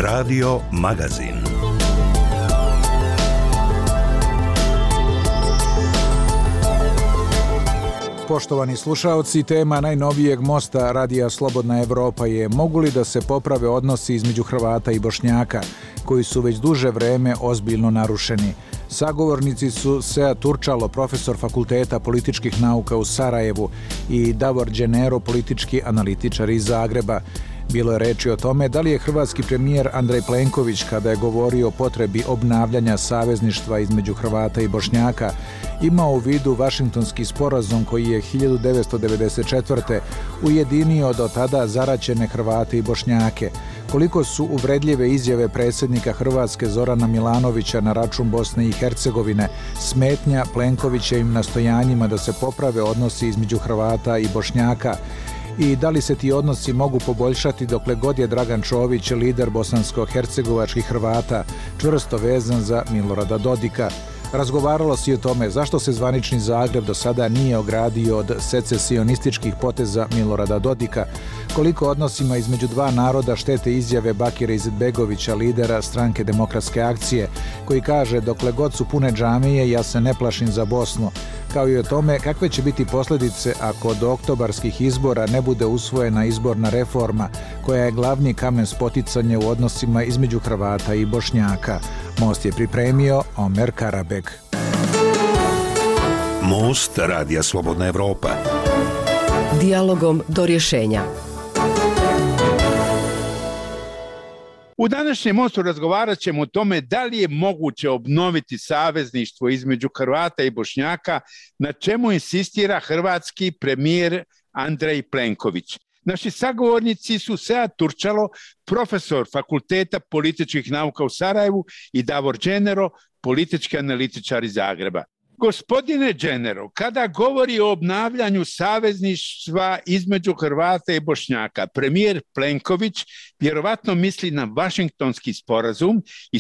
Radio Magazin. Poštovani slušaoci, tema najnovijeg mosta Radija Slobodna Evropa je: mogu li da se poprave odnosi između Hrvata i Bošnjaka, koji su već duže vreme ozbiljno narušeni. Sagovornici su Sead Turčalo, profesor Fakulteta političkih nauka u Sarajevu, i Davor Đenero, politički analitičar iz Zagreba. Bilo je reči o tome da li je hrvatski premijer Andrej Plenković, kada je govorio o potrebi obnavljanja savezništva između Hrvata i Bošnjaka, imao u vidu Vašingtonski sporazum koji je 1994. ujedinio do tada zaraćene Hrvate i Bošnjake. Koliko su uvredljive izjave predsjednika Hrvatske Zorana Milanovića na račun Bosne i Hercegovine smetnja Plenkovićevim nastojanjima da se poprave odnosi između Hrvata i Bošnjaka, i da li se ti odnosi mogu poboljšati dokle god je Dragan Čović, lider bosansko-hercegovačkih Hrvata, čvrsto vezan za Milorada Dodika. Razgovaralo se i o tome zašto se zvanični Zagreb do sada nije ogradio od secesionističkih poteza Milorada Dodika, koliko odnosima između dva naroda štete izjave Bakira Izetbegovića, lidera Stranke demokratske akcije, koji kaže: dokle god su pune džamije, ja se ne plašim za Bosnu, kao i o tome kakve će biti posljedice ako do oktobarskih izbora ne bude usvojena izborna reforma, koja je glavni kamen spoticanja u odnosima između Hrvata i Bošnjaka. Most je pripremio Omer Karabek. Most Radija Slobodna Evropa. Dijalogom do rješenja. U današnjem mostu razgovarat ćemo o tome da li je moguće obnoviti savezništvo između Hrvata i Bošnjaka, na čemu insistira hrvatski premijer Andrej Plenković. Naši sagovornici su Sead Turčalo, profesor Fakulteta političkih nauka u Sarajevu, i Davor Đenero, politički analitičar iz Zagreba. Gospodine Đenero, kada govori o obnavljanju savezništva između Hrvata i Bošnjaka, premijer Plenković vjerovatno misli na Vašingtonski sporazum iz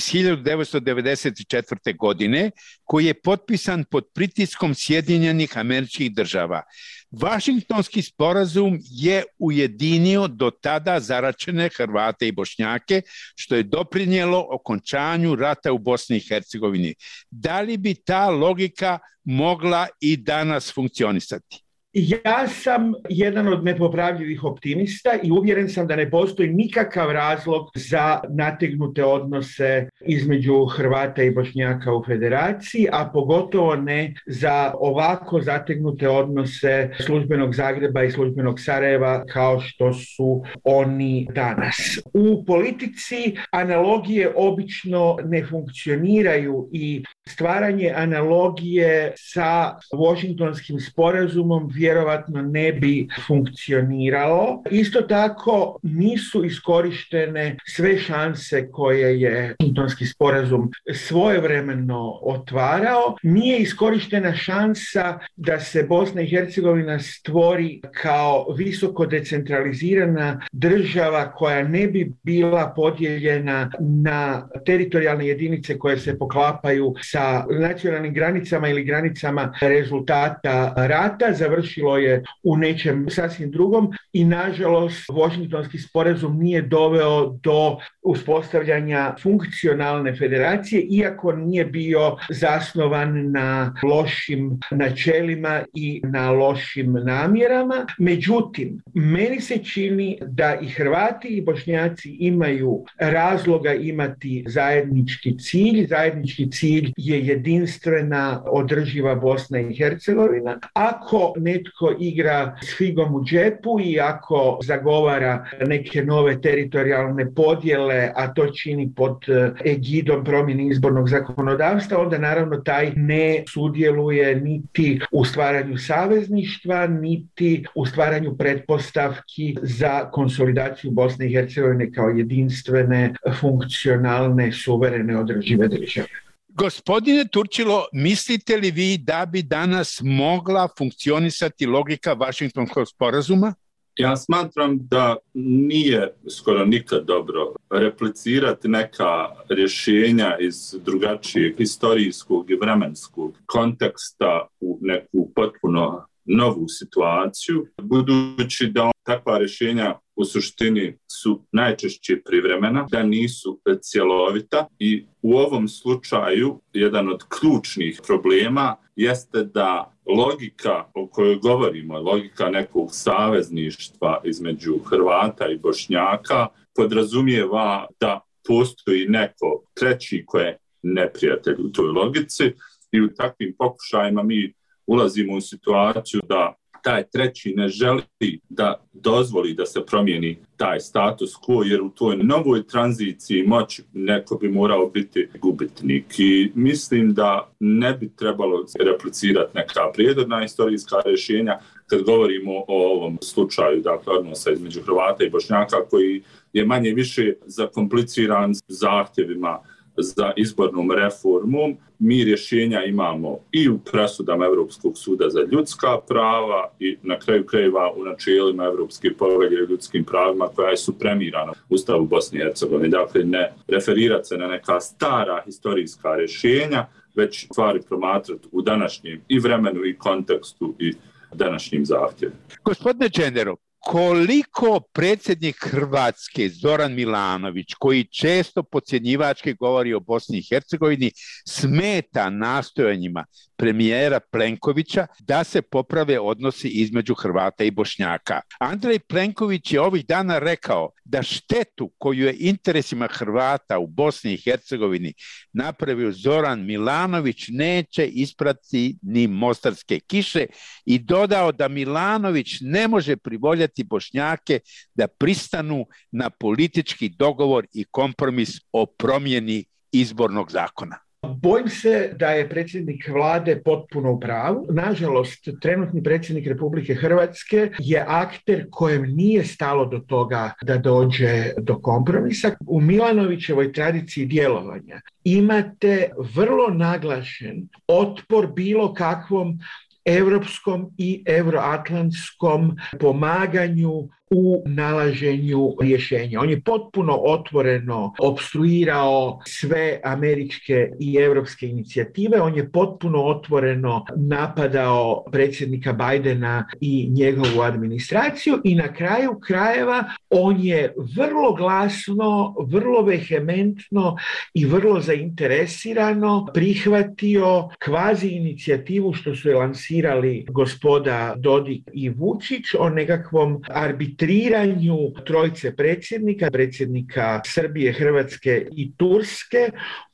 1994. godine, koji je potpisan pod pritiskom Sjedinjenih Američkih Država. Vašingtonski sporazum je ujedinio do tada zaraćene Hrvate i Bošnjake, što je doprinijelo okončanju rata u Bosni i Hercegovini. Da li bi ta logika mogla i danas funkcionisati? Ja sam jedan od nepopravljivih optimista i uvjeren sam da ne postoji nikakav razlog za nategnute odnose između Hrvata i Bošnjaka u federaciji, a pogotovo ne za ovako zategnute odnose službenog Zagreba i službenog Sarajeva kao što su oni danas. U politici analogije obično ne funkcioniraju i stvaranje analogije sa Washingtonskim sporazumom vjerovatno ne bi funkcioniralo. Isto tako nisu iskorištene sve šanse koje je Washingtonski sporazum svojevremeno otvarao. Nije iskorištena šansa da se Bosna i Hercegovina stvori kao visoko decentralizirana država koja ne bi bila podijeljena na teritorijalne jedinice koje se poklapaju sa nacionalnim granicama ili granicama rezultata rata. Završilo je u nečem sasvim drugom i nažalost Washingtonski sporazum nije doveo do uspostavljanja funkcionalne federacije, iako nije bio zasnovan na lošim načelima i na lošim namjerama. Međutim, meni se čini da i Hrvati i Bošnjaci imaju razloga imati zajednički cilj. Zajednički cilj je jedinstvena, održiva Bosna i Hercegovina. Ako netko igra s figom u džepu i ako zagovara neke nove teritorijalne podjele, a to čini pod egidom promjene izbornog zakonodavstva, onda naravno taj ne sudjeluje niti u stvaranju savezništva, niti u stvaranju pretpostavki za konsolidaciju Bosne i Hercegovine kao jedinstvene, funkcionalne, suverene, održive države. Gospodine Turčilo, mislite li vi da bi danas mogla funkcionisati logika Vašingtonskog sporazuma? Ja smatram da nije skoro nikad dobro replicirati neka rješenja iz drugačijeg historijskog i vremenskog konteksta u neku potpuno novu situaciju, budući da takva rješenja u suštini su najčešće privremena, da nisu cjelovita i u ovom slučaju jedan od ključnih problema jeste da logika o kojoj govorimo, logika nekog savezništva između Hrvata i Bošnjaka podrazumijeva da postoji neko treći koje je neprijatelj u toj logici i u takvim pokušajima mi ulazimo u situaciju da taj treći ne želi da dozvoli da se promijeni taj status quo, jer u toj novoj tranziciji moći neko bi morao biti gubitnik. I mislim da ne bi trebalo replicirati neka prijedodna istorijska rješenja kad govorimo o ovom slučaju, dakle, odnosa između Hrvata i Bošnjaka, koji je manje više zakompliciran zahtjevima za izbornom reformom. Mi rješenja imamo i u presudama Europskog suda za ljudska prava i na kraju krajeva u načelima Europske povelje o ljudskim pravima koja su premirana u Ustavu Bosne i Hercegovine. Dakle, ne referirati se na neka stara historijska rješenja, već stvari promatrati u današnjem i vremenu i kontekstu i današnjim zahtjevima. Gospodine Čenderov, koliko predsjednik Hrvatske Zoran Milanović, koji često podcjenjivački govori o Bosni i Hercegovini, smeta nastojanjima premijera Plenkovića da se poprave odnosi između Hrvata i Bošnjaka? Andrej Plenković je ovih dana rekao da štetu koju je interesima Hrvata u Bosni i Hercegovini napravio Zoran Milanović neće isprati ni mostarske kiše i dodao da Milanović ne može privoljati Bošnjake da pristanu na politički dogovor i kompromis o promjeni izbornog zakona. Bojim se da je predsjednik vlade potpuno u pravu. Nažalost, trenutni predsjednik Republike Hrvatske je akter kojem nije stalo do toga da dođe do kompromisa. U Milanovićevoj tradiciji djelovanja imate vrlo naglašen otpor bilo kakvom europskom i euroatlantskom pomaganju u nalaženju rješenja. On je potpuno otvoreno opstruirao sve američke i europske inicijative, on je potpuno otvoreno napadao predsjednika Bidena i njegovu administraciju i na kraju krajeva on je vrlo glasno, vrlo vehementno i vrlo zainteresirano prihvatio kvazi inicijativu što su je lansirali gospoda Dodik i Vučić o nekakvom arbitriranju trojice predsjednika Srbije, Hrvatske i Turske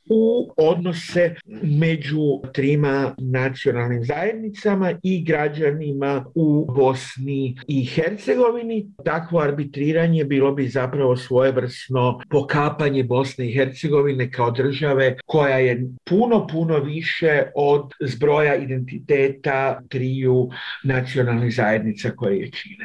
u odnose među trima nacionalnim zajednicama i građanima u Bosni i Hercegovini. Takvo arbitriranje bilo bi zapravo svojevrsno pokapanje Bosne i Hercegovine kao države koja je puno više od zbroja identiteta triju nacionalnih zajednica koje je čine.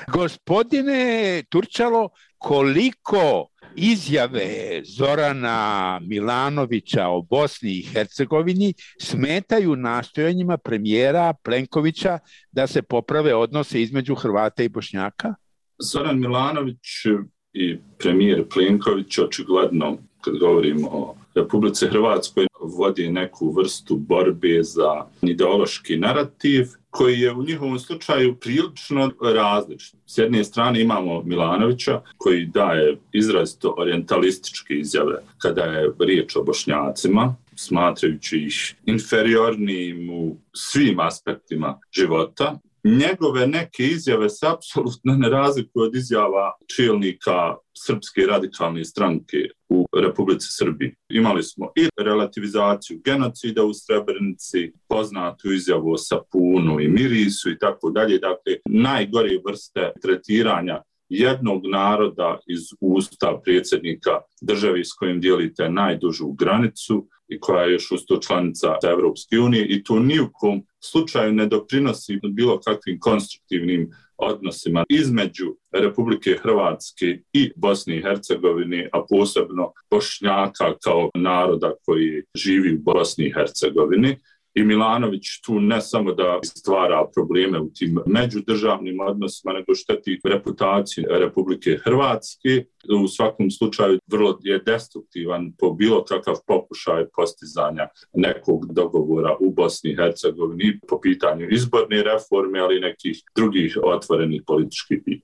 Gospodine Turčalo, koliko izjave Zorana Milanovića o Bosni i Hercegovini smetaju nastojanjima premijera Plenkovića da se poprave odnose između Hrvata i Bošnjaka? Zoran Milanović i premijer Plenković očigledno, kad govorimo o Republici Hrvatskoj, vodi neku vrstu borbe za ideološki narativ koji je u njihovom slučaju prilično različit. S jedne strane imamo Milanovića koji daje izrazito orijentalističke izjave kada je riječ o Bošnjacima, smatrajući ih inferiornim u svim aspektima života. Njegove neke izjave se apsolutno ne razlikuju od izjava čelnika Srpske radikalne stranke u Republici Srbiji. Imali smo i relativizaciju genocida u Srebrenici, poznatu izjavu o sapunu i mirisu i tako dalje. Dakle, najgore vrste tretiranja jednog naroda iz usta predsjednika države s kojim dijelite najdužu granicu i koja je još uz to članica Evropske unije i to ni u kom slučaju ne doprinosi bilo kakvim konstruktivnim odnosima između Republike Hrvatske i Bosne i Hercegovine, a posebno Bošnjaka kao naroda koji živi u Bosni i Hercegovini. I Milanović tu ne samo da stvara probleme u tim međudržavnim odnosima, nego šteti reputaciji Republike Hrvatske. U svakom slučaju vrlo je destruktivan po bilo kakav pokušaj postizanja nekog dogovora u Bosni i Hercegovini po pitanju izborne reforme, ali i nekih drugih otvorenih političkih pitanja.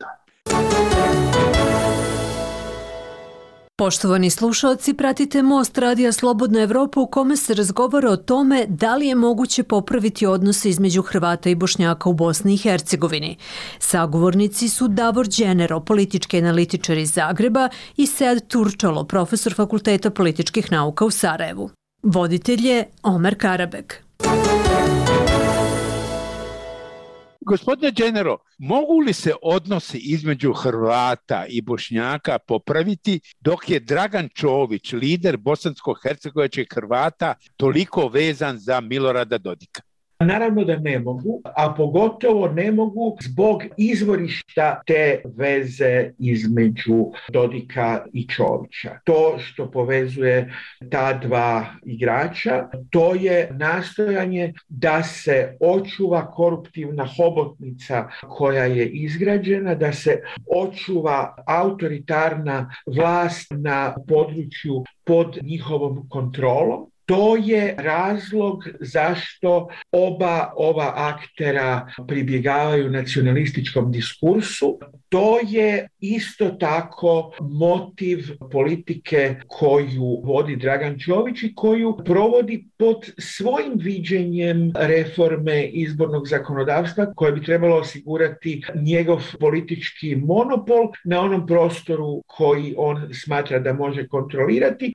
Poštovani slušalci, pratite Most Radija Slobodna Evropa u kome se razgovara o tome da li je moguće popraviti odnose između Hrvata i Bošnjaka u Bosni i Hercegovini. Sagovornici su Davor Đenero, politički analitičar iz Zagreba, i Sead Turčalo, profesor Fakulteta političkih nauka u Sarajevu. Voditelj je Omer Karabek. Gospodine Đenero, mogu li se odnosi između Hrvata i Bošnjaka popraviti dok je Dragan Čović, lider bosansko-hercegovačkih Hrvata, toliko vezan za Milorada Dodika? Naravno da ne mogu, a pogotovo ne mogu zbog izvorišta te veze između Dodika i Čovića. To što povezuje ta dva igrača, to je nastojanje da se očuva koruptivna hobotnica koja je izgrađena, da se očuva autoritarna vlast na području pod njihovom kontrolom. To je razlog zašto oba ova aktera pribjegavaju nacionalističkom diskursu. To je isto tako motiv politike koju vodi Dragan Čović i koju provodi pod svojim viđenjem reforme izbornog zakonodavstva koje bi trebalo osigurati njegov politički monopol na onom prostoru koji on smatra da može kontrolirati.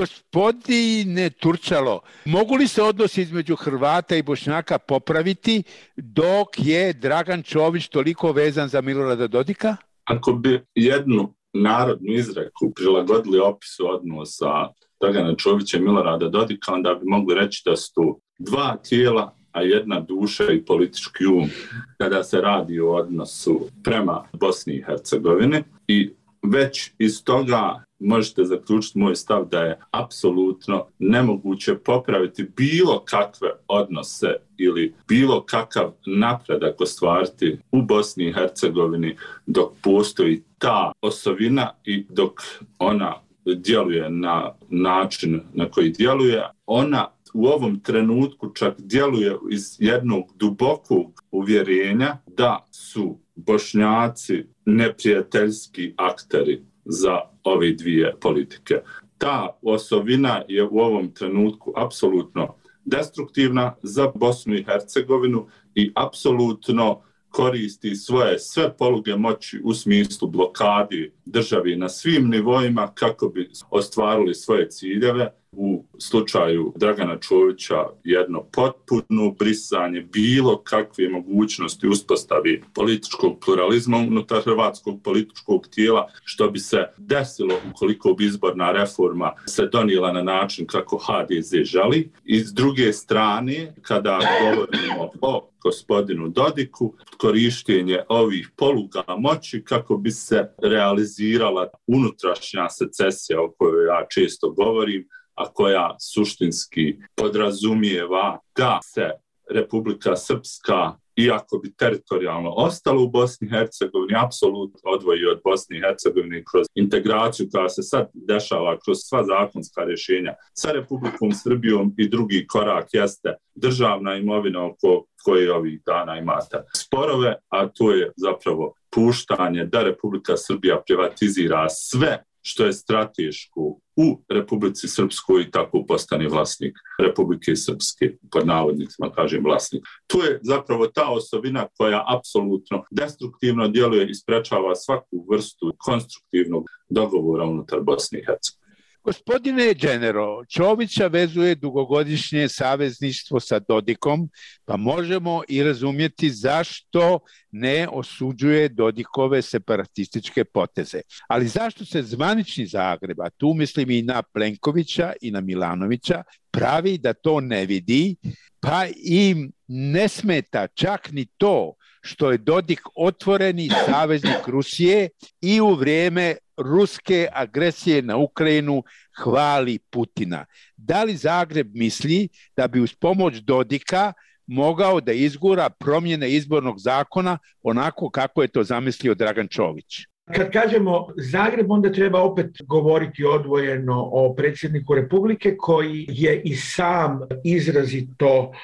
Gospodine Turčalo, mogu li se odnosi između Hrvata i Bošnjaka popraviti dok je Dragan Čović toliko vezan za Milorada Dodika? Ako bi jednu narodnu izreku prilagodili opisu odnosa Dragana Čovića i Milorada Dodika, onda bi mogli reći da su tu dva tijela, a jedna duša i politički um kada se radi o odnosu prema Bosni i Hercegovini. I već iz toga možete zaključiti moj stav da je apsolutno nemoguće popraviti bilo kakve odnose ili bilo kakav napredak ostvariti u Bosni i Hercegovini dok postoji ta osovina i dok ona djeluje na način na koji djeluje. Ona u ovom trenutku čak djeluje iz jednog dubokog uvjerenja da su Bošnjaci neprijateljski akteri za ove dvije politike. Ta osovina je u ovom trenutku apsolutno destruktivna za Bosnu i Hercegovinu i apsolutno koristi svoje sve poluge moći u smislu blokadi državi na svim nivoima kako bi ostvarili svoje ciljeve. U slučaju Dragana Čovića jedno potpuno brisanje bilo kakve mogućnosti uspostavi političkog pluralizma unutar hrvatskog političkog tijela, što bi se desilo ukoliko bi izborna reforma se donijela na način kako HDZ želi. I s druge strane, kada govorimo o gospodinu Dodiku, korištenje ovih poluga moći kako bi se realizirala unutrašnja secesija o kojoj ja često govorim, a koja suštinski podrazumijeva da se Republika Srpska, iako bi teritorijalno ostala u Bosni i Hercegovini, apsolutno odvoji od Bosne i Hercegovine kroz integraciju koja se sad dešava kroz sva zakonska rješenja sa Republikom Srbijom. I drugi korak jeste državna imovina oko koje ovih dana imate sporove, a to je zapravo puštanje da Republika Srbija privatizira sve što je strateško u Republici Srpskoj i tako postane vlasnik Republike Srpske, pod navodnicima kažem vlasnik. To je zapravo ta osobina koja apsolutno destruktivno djeluje i sprečava svaku vrstu konstruktivnog dogovora unutar Bosne i Hercegovine. Gospodine Đenero, Čovića vezuje dugogodišnje savezništvo sa Dodikom, pa možemo i razumjeti zašto ne osuđuje Dodikove separatističke poteze. Ali zašto se zvanični Zagreb, a tu mislim i na Plenkovića i na Milanovića, pravi da to ne vidi, pa im ne smeta čak ni to što je Dodik otvoreni saveznik Rusije i u vrijeme ruske agresije na Ukrajinu hvali Putina. Da li Zagreb misli da bi uz pomoć Dodika mogao da izgura promjene izbornog zakona onako kako je to zamislio Dragan Čović? Kad kažemo Zagreb, onda treba opet govoriti odvojeno o predsjedniku Republike koji je i sam izrazito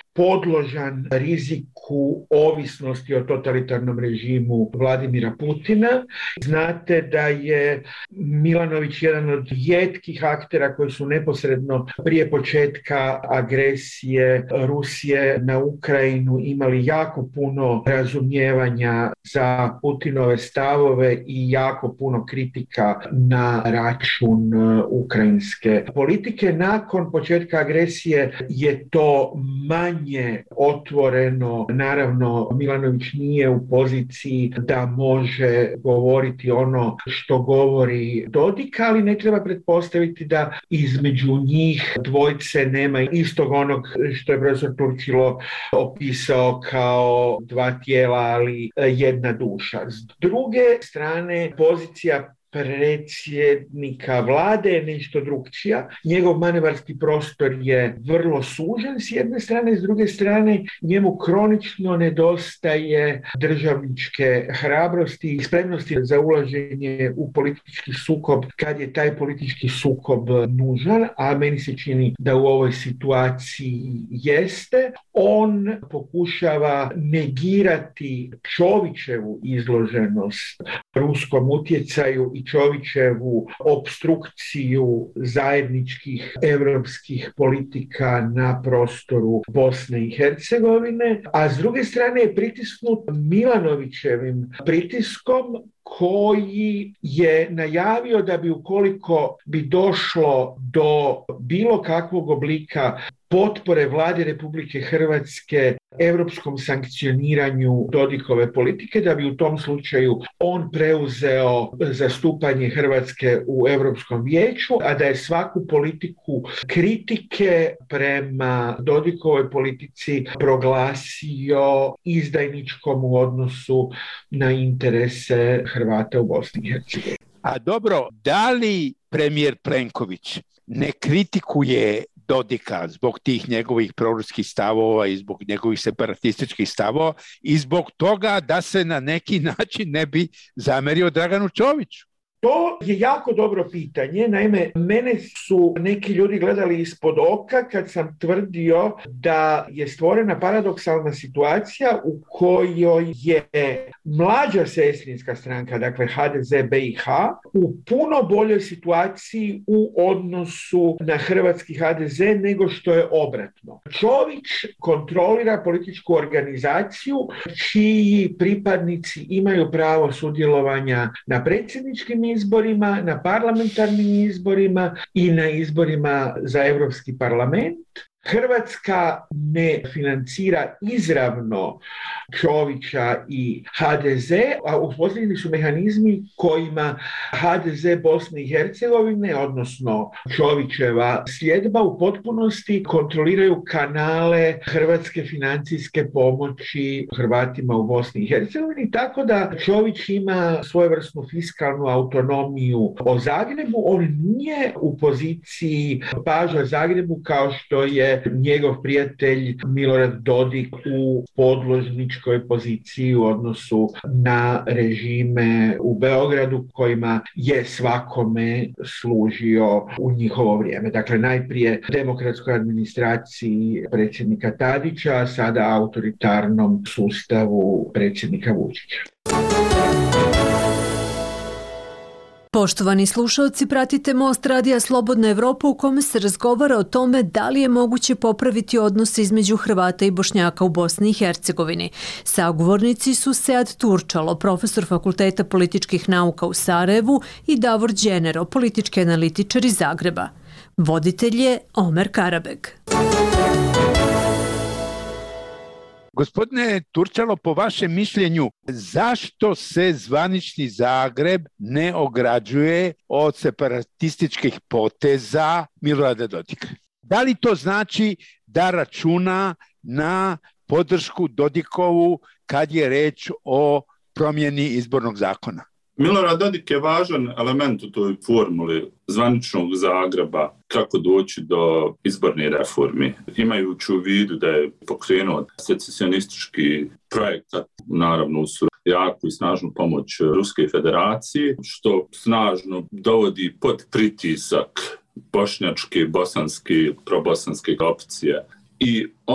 podložan riziku ovisnosti o totalitarnom režimu Vladimira Putina. Znate da je Milanović jedan od rijetkih aktera koji su neposredno prije početka agresije Rusije na Ukrajinu imali jako puno razumijevanja za Putinove stavove i jako puno kritika na račun ukrajinske politike. Nakon početka agresije je to manje otvoreno. Naravno, Milanović nije u poziciji da može govoriti ono što govori Dodik, ali ne treba pretpostaviti da između njih dvojce nema istog onog što je profesor Turčilo opisao kao dva tijela, ali jedna duša. S druge strane, pozicija predsjednika vlade je nešto drugčija. Njegov manevarski prostor je vrlo sužen s jedne strane, s druge strane njemu kronično nedostaje državničke hrabrosti i spremnosti za ulaženje u politički sukob kad je taj politički sukob nužan, a meni se čini da u ovoj situaciji jeste. On pokušava negirati Čovićevu izloženost ruskom utjecaju i Čovićevu opstrukciju zajedničkih europskih politika na prostoru Bosne i Hercegovine, a s druge strane je pritisnut Milanovićevim pritiskom koji je najavio da bi ukoliko bi došlo do bilo kakvog oblika potpore vlade Republike Hrvatske europskom sankcioniranju Dodikove politike, da bi u tom slučaju on preuzeo zastupanje Hrvatske u Europskom vijeću, a da je svaku politiku kritike prema Dodikovoj politici proglasio izdajničkom u odnosu na interese Hrvata u Bosni i Hercegovini. A dobro, da li premijer Plenković ne kritikuje Dodika zbog tih njegovih proruskih stavova i zbog njegovih separatističkih stavova i zbog toga da se na neki način ne bi zamerio Draganu Čoviću? To je jako dobro pitanje. Naime, mene su neki ljudi gledali ispod oka kad sam tvrdio da je stvorena paradoksalna situacija u kojoj je mlađa sestrinska stranka, dakle HDZ BiH, u puno boljoj situaciji u odnosu na hrvatski HDZ nego što je obratno. Čović kontrolira političku organizaciju čiji pripadnici imaju pravo sudjelovanja na predsjedničkim izborima, na parlamentarnim izborima i na izborima za Europski parlament. Hrvatska ne financira izravno Čovića i HDZ, a uspostavljeni su mehanizmi kojima HDZ Bosne i Hercegovine, odnosno Čovićeva sljedba, u potpunosti kontroliraju kanale hrvatske financijske pomoći Hrvatima u Bosni i Hercegovini, tako da Čović ima svojevrsnu fiskalnu autonomiju o Zagrebu. On nije u poziciji paža Zagrebu kao što je njegov prijatelj Milorad Dodik u podložničkoj poziciji u odnosu na režime u Beogradu kojima je svakome služio u njihovo vrijeme. Dakle, najprije demokratskoj administraciji predsjednika Tadića, a sada autoritarnom sustavu predsjednika Vučića. Poštovani slušalci, pratite Most Radija Slobodna Evropa u kome se razgovara o tome da li je moguće popraviti odnose između Hrvata i Bošnjaka u Bosni i Hercegovini. Sagovornici su Sead Turčalo, profesor Fakulteta političkih nauka u Sarajevu, i Davor Đenero, politički analitičar iz Zagreba. Voditelj je Omer Karabeg. Gospodine Turčalo, po vašem mišljenju, zašto se zvanični Zagreb ne ograđuje od separatističkih poteza Milorada Dodika? Da li to znači da računa na podršku Dodikovu kad je reč o promjeni izbornog zakona? Milorad Dodik je važan element u toj formuli zvaničnog Zagreba kako doći do izborne reformi. Imajući u vidu da je pokrenuo secesionistički projekat, naravno uz jaku i snažnu pomoć Ruske federacije, što snažno dovodi pod pritisak bošnjačke, bosanske, probosanske opcije. I on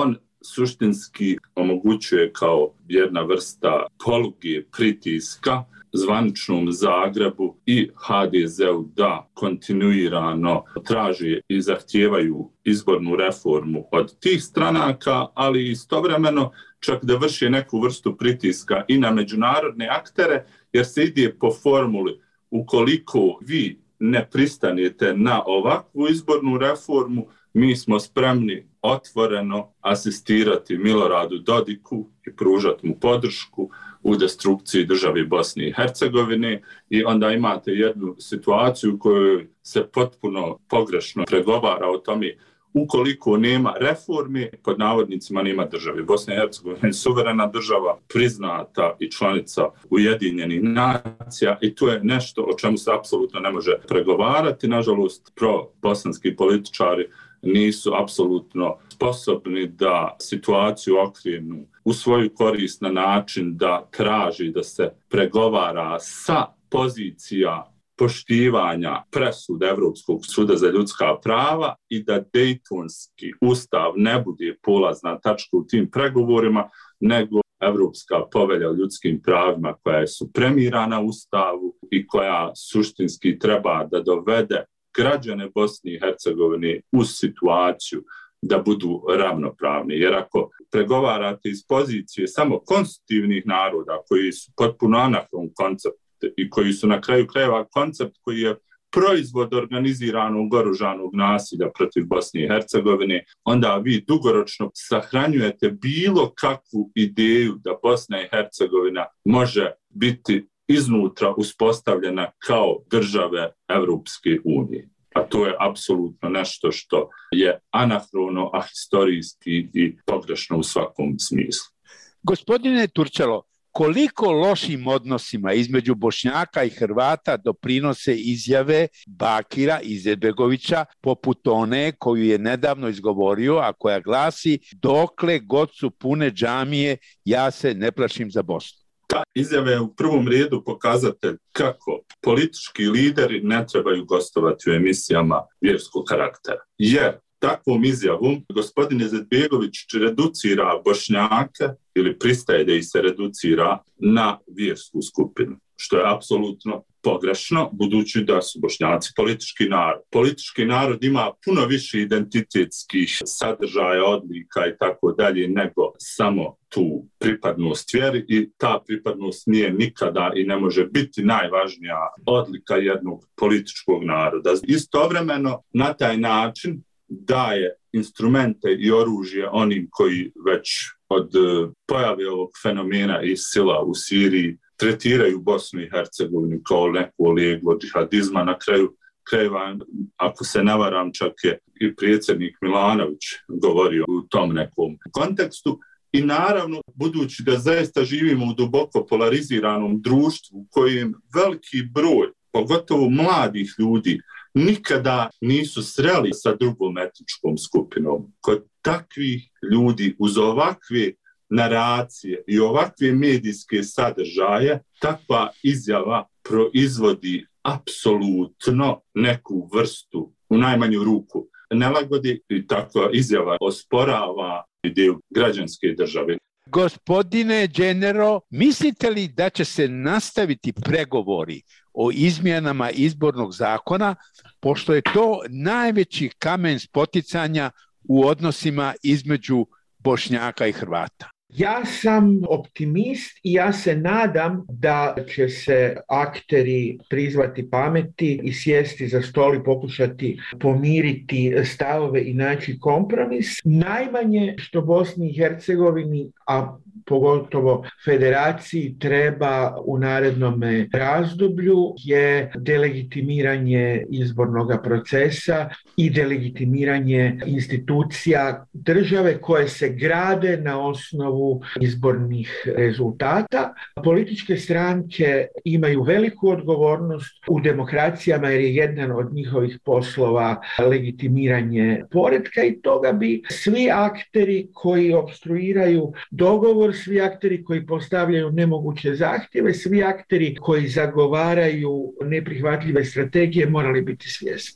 suštinski omogućuje kao jedna vrsta poluge pritiska zvaničnom Zagrebu i HDZ-u da kontinuirano traži i zahtijevaju izbornu reformu od tih stranaka, ali istovremeno čak da vrši neku vrstu pritiska i na međunarodne aktere, jer se ide po formuli ukoliko vi ne pristanete na ovakvu izbornu reformu, mi smo spremni otvoreno asistirati Miloradu Dodiku i pružati mu podršku u destrukciji države Bosne i Hercegovine i onda imate jednu situaciju u kojoj se potpuno pogrešno pregovara o tome ukoliko nema reforme, pod navodnicima nema države. Bosna i Hercegovina je suverena država, priznata i članica Ujedinjenih nacija i to je nešto o čemu se apsolutno ne može pregovarati. Nažalost, pro-bosanski političari nisu apsolutno sposobni da situaciju okrenu u svoju korist na način da traži da se pregovara sa pozicija poštivanja presuda Evropskog suda za ljudska prava i da Dejtonski ustav ne bude polazna tačka u tim pregovorima, nego Evropska povelja o ljudskim pravima koja je supremirana ustavu i koja suštinski treba da dovede građane Bosne i Hercegovine u situaciju da budu ravnopravni. Jer ako pregovarate iz pozicije samo konstitutivnih naroda koji su potpuno anahron koncept i koji su na kraju krajeva koncept koji je proizvod organiziranog oružanog nasilja protiv Bosne i Hercegovine, onda vi dugoročno sahranjujete bilo kakvu ideju da Bosna i Hercegovina može biti iznutra uspostavljena kao države Evropske unije. A to je apsolutno nešto što je anahrono, ahistorijski i pogrešno u svakom smislu. Gospodine Turčalo, koliko lošim odnosima između Bošnjaka i Hrvata doprinose izjave Bakira Izetbegovića poput one koju je nedavno izgovorio, a koja glasi: dokle god su pune džamije, ja se ne plašim za Bosnu. Ta izjava je u prvom redu pokazatelj kako politički lideri ne trebaju gostovati u emisijama vjerskog karaktera. Jer takvom izjavom gospodin Izetbegović reducira Bošnjake ili pristaje da ih se reducira na vjersku skupinu, što je apsolutno pogrešno, budući da su Bošnjaci politički narod. Politički narod ima puno više identitetskih sadržaja, odlika i tako dalje nego samo tu pripadnost vjeri i ta pripadnost nije nikada i ne može biti najvažnija odlika jednog političkog naroda. Istovremeno na taj način daje instrumente i oružje onim koji već od pojave ovog fenomena i sila u Siriji tretiraju Bosnu i Hercegovinu kao neko leglo džihadizma. Na kraju krajeva, ako se ne varam, čak je i predsjednik Milanović govorio u tom nekom kontekstu. I naravno, budući da zaista živimo u duboko polariziranom društvu u kojem veliki broj, pogotovo mladih ljudi, nikada nisu sreli sa drugom etničkom skupinom. Kod takvih ljudi uz ovakve naracije i ovakve medijske sadržaje, takva izjava proizvodi apsolutno neku vrstu, u najmanju ruku, nelagodi i takva izjava osporava ideju građanske države. Gospodine Đenero, mislite li da će se nastaviti pregovori o izmjenama izbornog zakona, pošto je to najveći kamen spoticanja u odnosima između Bošnjaka i Hrvata? Ja sam optimist i ja se nadam da će se akteri prizvati pameti i sjesti za stol i pokušati pomiriti stavove i naći kompromis. Najmanje što Bosni i Hercegovini, a pogotovo federaciji, treba u narednom razdoblju je delegitimiranje izbornog procesa i delegitimiranje institucija države koje se grade na osnovu izbornih rezultata. Političke stranke imaju veliku odgovornost u demokracijama jer je jedan od njihovih poslova legitimiranje poretka i toga bi svi akteri koji opstruiraju dogovor, svi akteri koji postavljaju nemoguće zahtjeve, svi akteri koji zagovaraju neprihvatljive strategije morali biti svjesni.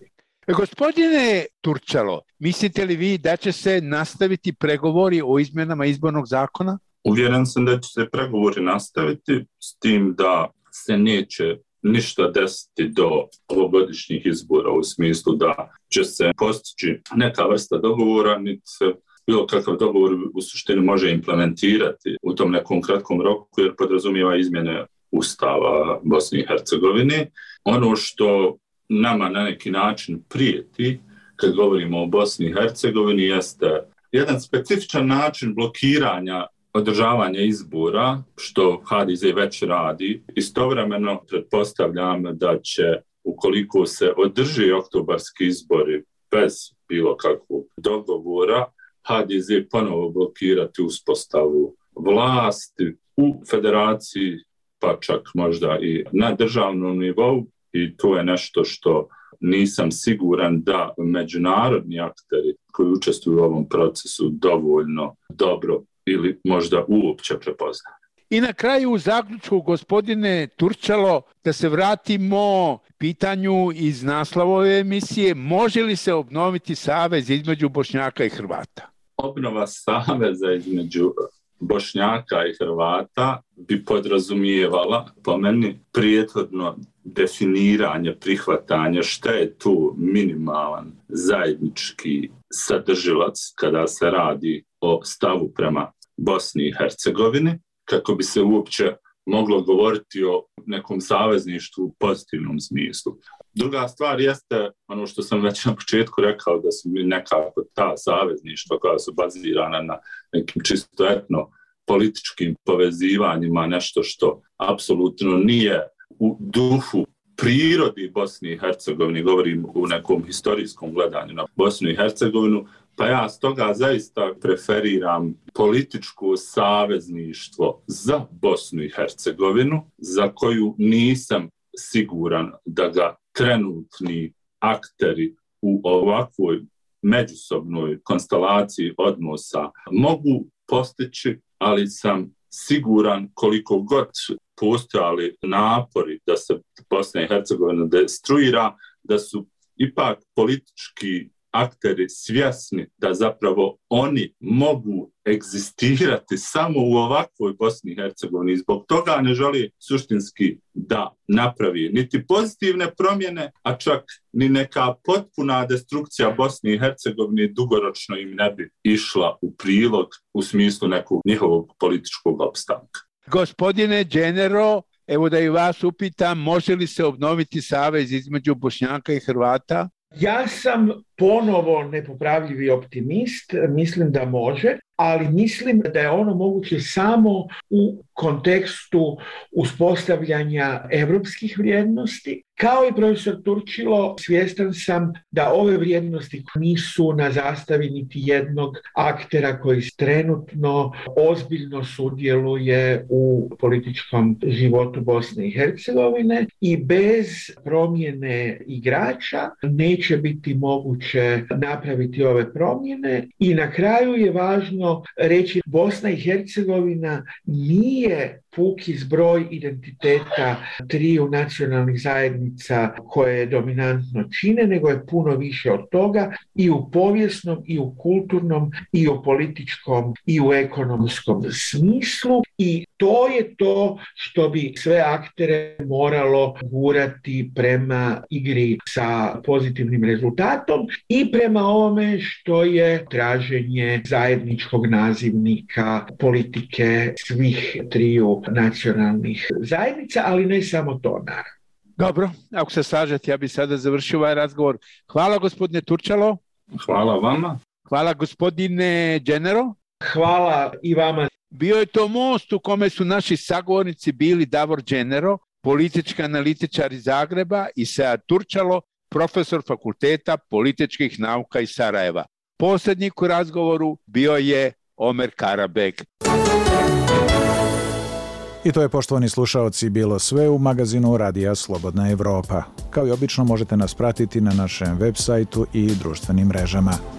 Gospodine Turčalo, mislite li vi da će se nastaviti pregovori o izmjenama izbornog zakona? Uvjeren sam da će se pregovori nastaviti s tim da se neće ništa desiti do ovogodišnjih izbora u smislu da će se postići neka vrsta dogovora, niti se bilo kakav dogovor u suštini može implementirati u tom nekom kratkom roku jer podrazumijeva izmjene Ustava Bosne i Hercegovine. Ono što nama na neki način prijeti kad govorimo o Bosni i Hercegovini jeste jedan specifičan način blokiranja održavanja izbora, što HDZ već radi. Istovremeno pretpostavljam da će, ukoliko se održi oktobarski izbori bez bilo kakvog dogovora, HDZ ponovo blokirati uspostavu vlasti u federaciji, pa čak možda i na državnom nivou. I to je nešto što nisam siguran da međunarodni akteri koji učestvuju u ovom procesu dovoljno dobro ili možda uopće prepoznaju. I na kraju u zaključku, gospodine Turčalo, da se vratimo pitanju iz naslova ove emisije, može li se obnoviti savez između Bošnjaka i Hrvata? Obnova saveza između Bošnjaka i Hrvata bi podrazumijevala, po meni, prethodno definiranje, prihvatanje šta je tu minimalan zajednički sadržilac kada se radi o stavu prema Bosni i Hercegovini, kako bi se uopće moglo govoriti o nekom savezništvu u pozitivnom smislu. Druga stvar jeste ono što sam već na početku rekao, da su mi nekako ta savezništva koja su bazirana na nekim čisto etno političkim povezivanjima, nešto što apsolutno nije u duhu prirodi Bosni i Hercegovini, govorim u nekom historijskom gledanju na Bosnu i Hercegovinu, pa ja stoga zaista preferiram političko savezništvo za Bosnu i Hercegovinu, za koju nisam siguran da ga trenutni akteri u ovakvoj međusobnoj konstelaciji odnosa mogu postići, ali sam siguran koliko god postojali napori da se Bosna i Hercegovina destruira, da su ipak politički akteri svjesni da zapravo oni mogu egzistirati samo u ovakvoj Bosni i Hercegovini. Zbog toga ne želi suštinski da napravi niti pozitivne promjene, a čak ni neka potpuna destrukcija Bosne i Hercegovine dugoročno im ne bi išla u prilog u smislu nekog njihovog političkog opstanka. Gospodine Dženero, evo da i vas upitam, može li se obnoviti savez između Bošnjaka i Hrvata? Ja sam ponovo nepopravljivi optimist, mislim da može, ali mislim da je ono moguće samo u kontekstu uspostavljanja evropskih vrijednosti. Kao i profesor Turčilo, svjestan sam da ove vrijednosti nisu na zastavi niti jednog aktera koji trenutno ozbiljno sudjeluje u političkom životu Bosne i Hercegovine i bez promjene igrača neće biti moguće napraviti ove promjene. I na kraju je važno reći, Bosna i Hercegovina nije puki zbroj identiteta triju nacionalnih zajednica koje dominantno čine, nego je puno više od toga i u povijesnom, i u kulturnom, i u političkom, i u ekonomskom smislu. I to je to što bi sve aktere moralo gurati prema igri sa pozitivnim rezultatom i prema ovome što je traženje zajedničkog nazivnika politike svih triju nacionalnih zajednica, ali ne samo to, naravno. Dobro, ako se slažete, ja bih sada završio ovaj razgovor. Hvala gospodine Turčalo. Hvala vama. Hvala gospodine Dženero. Hvala i vama. Bio je to most u kome su naši sagovornici bili Davor Dženero, politički analitičar iz Zagreba, i Sead Turčalo, profesor Fakulteta političkih nauka iz Sarajeva. Posrednik u razgovoru bio je Omer Karabeg. I to je, poštovani slušaoci, bilo sve u magazinu Radija Slobodna Evropa. Kao i obično možete nas pratiti na našem web sajtu i društvenim mrežama.